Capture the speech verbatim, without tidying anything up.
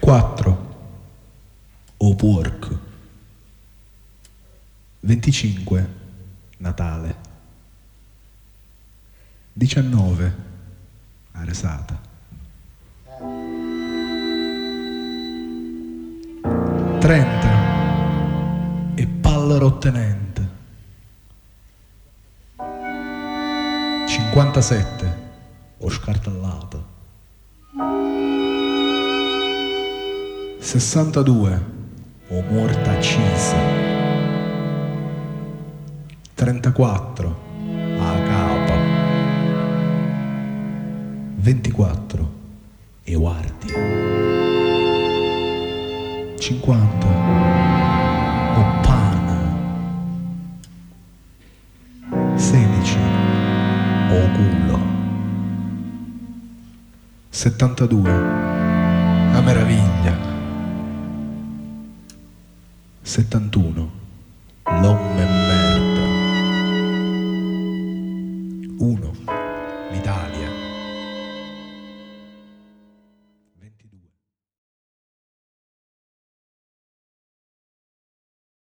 ventiquattro, O Pork. venticinque, Natale. diciannove, Aresata. trenta, E Pallerottenente. cinquantasette, O Scartallato. sessantadue, O Morta Accisa. trentaquattro, A Capa. ventiquattro, E Guardi. cinquanta, O Pana. sedici, O Culo. settantadue, A Meraviglia. settantuno, L'Homme Merda. uno, L'Italia.